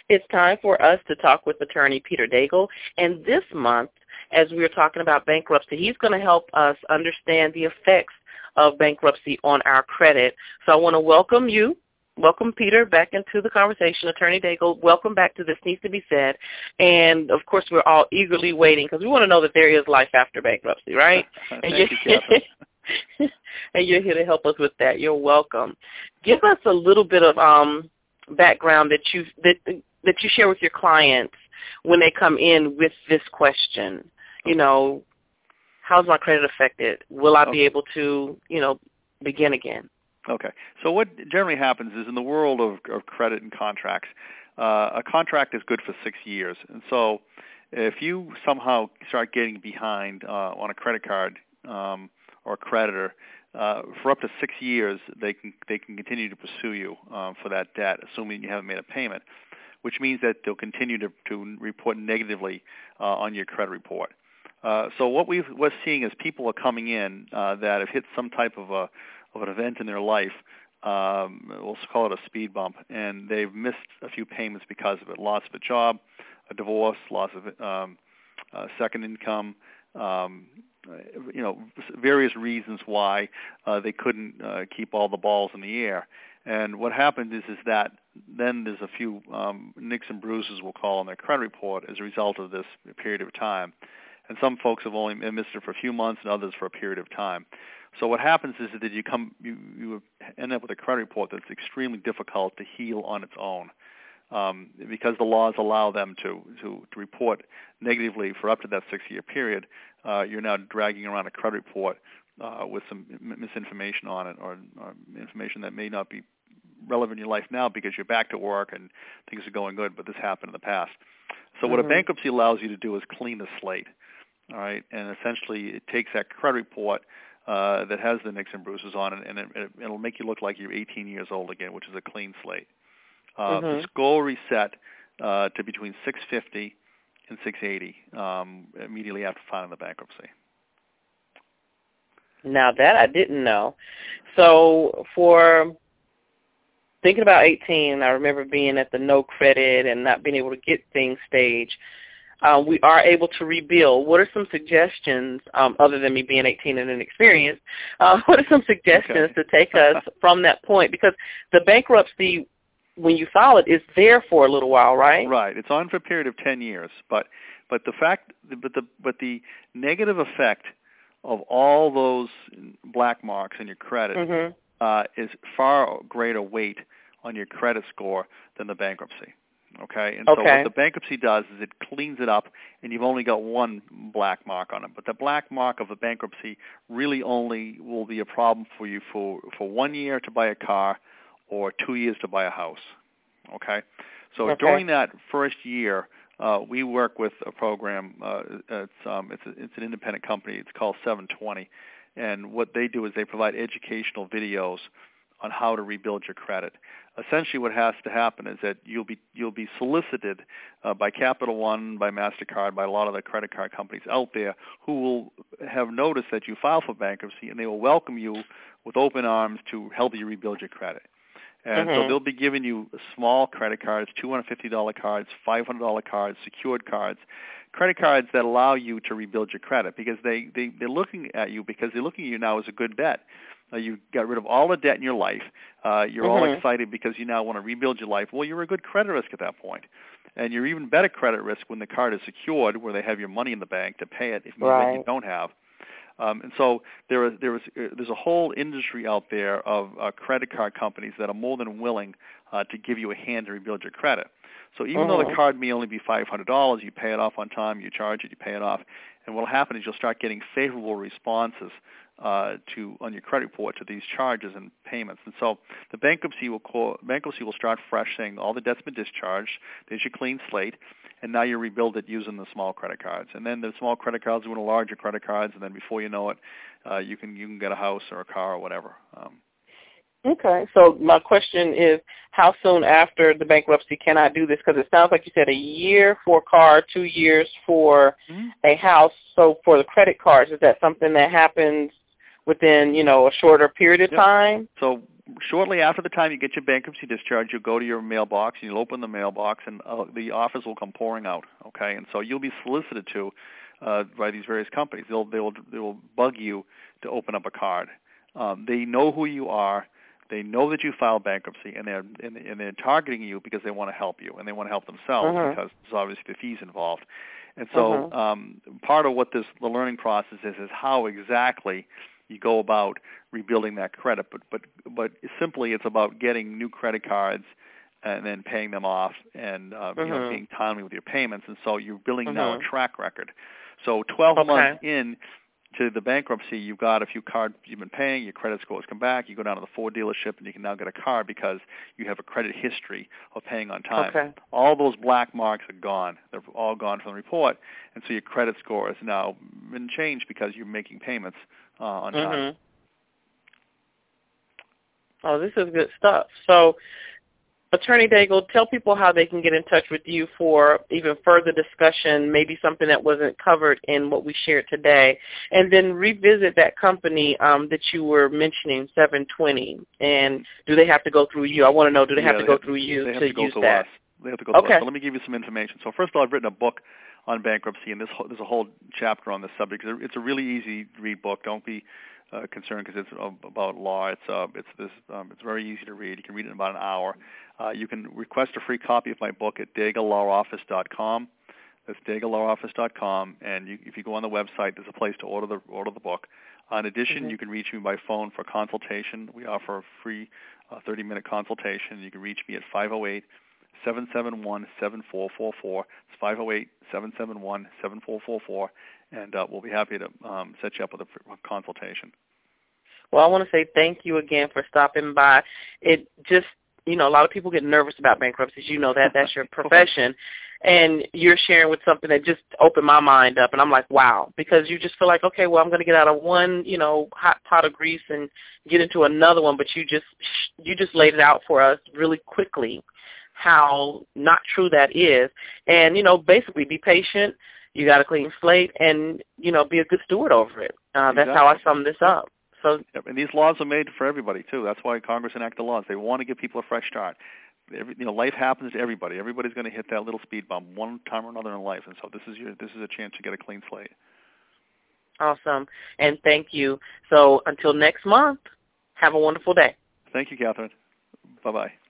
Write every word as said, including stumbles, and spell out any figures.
It's time for us to talk with attorney Peter Daigle. And this month, as we were talking about bankruptcy, he's going to help us understand the effects of bankruptcy on our credit. So I want to welcome you. Welcome, Peter, back into the conversation. Attorney Daigle, welcome back to This Needs to Be Said. And, of course, we're all eagerly waiting because we want to know that there is life after bankruptcy, right? Thank and you, Catherine. And you're here to help us with that. You're welcome. Give us a little bit of um, background that you that that you share with your clients when they come in with this question. You know, how's my credit affected? Will I okay. be able to, you know, begin again? Okay. So what generally happens is in the world of, of credit and contracts, uh, a contract is good for six years. And so if you somehow start getting behind uh, on a credit card um, or a creditor, uh, for up to six years, they can they can continue to pursue you um, for that debt, assuming you haven't made a payment, which means that they'll continue to, to report negatively uh, on your credit report. Uh, so what we've, we're seeing is people are coming in uh, that have hit some type of a of an event in their life, um, we'll call it a speed bump, and they've missed a few payments because of it, loss of a job, a divorce, loss of um, uh, second income, um, you know, various reasons why uh, they couldn't uh, keep all the balls in the air. And what happened is is that then there's a few um, nicks and bruises, we'll call, on their credit report as a result of this period of time. And some folks have only missed it for a few months and others for a period of time. So what happens is that you come, you, you end up with a credit report that's extremely difficult to heal on its own, um, because the laws allow them to, to, to report negatively for up to that six-year period. Uh, you're now dragging around a credit report uh, with some misinformation on it, or, or information that may not be relevant in your life now because you're back to work and things are going good, but this happened in the past. So mm-hmm. what a bankruptcy allows you to do is clean the slate, all right? And essentially it takes that credit report Uh, that has the nicks and bruises on it, and it, it, it'll make you look like you're eighteen years old again, which is a clean slate. Uh, mm-hmm. The score reset uh, to between six fifty and six eighty um, immediately after filing the bankruptcy. Now that I didn't know. So for thinking about eighteen, I remember being at the no credit and not being able to get things stage. Uh, we are able to rebuild. What are some suggestions, um, other than me being eighteen and inexperienced, uh, what are some suggestions okay. to take us from that point? Because the bankruptcy, when you file it, is there for a little while, right? Right. It's on for a period of ten years. But but the fact, but the but the negative effect of all those black marks in your credit mm-hmm. uh, is far greater weight on your credit score than the bankruptcy. Okay, and okay. so what the bankruptcy does is it cleans it up, and you've only got one black mark on it. But the black mark of the bankruptcy really only will be a problem for you for, for one year to buy a car or two years to buy a house. Okay, so okay. during that first year, uh, we work with a program. Uh, it's um, it's, a, it's an independent company. It's called seven twenty, and what they do is they provide educational videos on how to rebuild your credit. Essentially, what has to happen is that you'll be you'll be solicited uh, by Capital One, by MasterCard, by a lot of the credit card companies out there who will have noticed that you file for bankruptcy, and they will welcome you with open arms to help you rebuild your credit. And mm-hmm. so they'll be giving you small credit cards, two hundred fifty dollars cards, five hundred dollars cards, secured cards, credit cards that allow you to rebuild your credit, because they, they, they're looking at you because they're looking at you now as a good bet. Uh, you got rid of all the debt in your life. Uh, you're mm-hmm. all excited because you now want to rebuild your life. Well, you're a good credit risk at that point. And you're even better credit risk when the card is secured, where they have your money in the bank to pay it if right. you don't have. Um, and so there is, there is, uh, there's a whole industry out there of uh, credit card companies that are more than willing uh, to give you a hand to rebuild your credit. So even mm-hmm. though the card may only be five hundred dollars, you pay it off on time, you charge it, you pay it off. And what will happen is you'll start getting favorable responses uh, to on your credit report to these charges and payments. And so the bankruptcy will call, bankruptcy will start fresh, saying all the debt's been discharged. There's your clean slate, and now you rebuild it using the small credit cards. And then the small credit cards go into larger credit cards, and then before you know it, uh, you can you can get a house or a car or whatever. Um, Okay, so my question is, how soon after the bankruptcy can I do this? Because it sounds like you said a year for a car, two years for mm-hmm. a house. So for the credit cards, is that something that happens within, you know, a shorter period of yep. time? So shortly after the time you get your bankruptcy discharge, you'll go to your mailbox, and you'll open the mailbox, and uh, the offers will come pouring out, okay? And so you'll be solicited to uh, by these various companies. They'll, they'll, they'll bug you to open up a card. Um, they know who you are. They know that you filed bankruptcy, and they're, and, and they're targeting you because they want to help you, and they want to help themselves uh-huh. because there's obviously the fees involved. And so uh-huh. um, part of what this the learning process is is how exactly you go about rebuilding that credit. But but but simply, it's about getting new credit cards and then paying them off, and uh, uh-huh. you know, being timely with your payments. And so you're building uh-huh. now a track record. So twelve okay. months in to the bankruptcy, you've got a few cards you've been paying, your credit scores come back, you go down to the Ford dealership, and you can now get a car because you have a credit history of paying on time. Okay. All those black marks are gone. They're all gone from the report, and so your credit score has now been changed because you're making payments uh, on mm-hmm. time. Oh, this is good stuff. So, Attorney Daigle, tell people how they can get in touch with you for even further discussion, maybe something that wasn't covered in what we shared today, and then revisit that company um, that you were mentioning, seven twenty. And do they have to go through you? I want to know, do they yeah, have to they go have, through you they have to, to go use through that? Us. They have to go okay. through us. So let me give you some information. So first of all, I've written a book on bankruptcy, and this, there's a whole chapter on this subject. It's a really easy to read book. Don't be uh, concerned because it's uh, about law. It's uh, it's this um, it's very easy to read. You can read it in about an hour. Uh, you can request a free copy of my book at daigle law office dot com. That's daigle law office dot com, and you, if you go on the website, there's a place to order the order the book. Uh, in addition, mm-hmm. you can reach me by phone for consultation. We offer a free uh, thirty-minute consultation. You can reach me at five oh eight, seven seven one, seven four four four. It's five oh eight, seven seven one, seven four four four, and uh, we'll be happy to um, set you up with a consultation. Well, I want to say thank you again for stopping by. It just, you know, a lot of people get nervous about bankruptcies. You know that. That's your profession. And you're sharing with something that just opened my mind up. And I'm like, wow, because you just feel like, okay, well, I'm going to get out of one, you know, hot pot of grease and get into another one. But you just you just laid it out for us really quickly how not true that is. And, you know, basically be patient. You got a clean slate and, you know, be a good steward over it. Uh, exactly. That's how I sum this up. So, yep. And these laws are made for everybody, too. That's why Congress enacted laws. They want to give people a fresh start. Every, you know, life happens to everybody. Everybody's going to hit that little speed bump one time or another in life, and so this is your this is a chance to get a clean slate. Awesome, and thank you. So until next month, have a wonderful day. Thank you, Catherine. Bye-bye.